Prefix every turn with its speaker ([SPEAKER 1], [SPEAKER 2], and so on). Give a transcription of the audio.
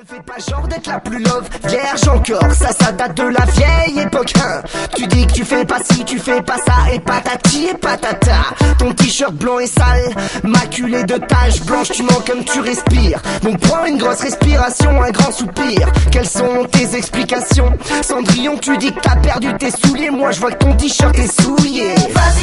[SPEAKER 1] Ne fais pas genre d'être la plus love, vierge encore, ça date de la vieille époque, hein. Tu dis que tu fais pas ci, tu fais pas ça, et patati et patata. Ton t-shirt blanc est sale, maculé de taches blanches, tu mens comme tu respires. Donc prends une grosse respiration, un grand soupir. Quelles sont tes explications? Cendrillon, tu dis que t'as perdu tes souliers, moi je vois que ton t-shirt est souillé. Vas-y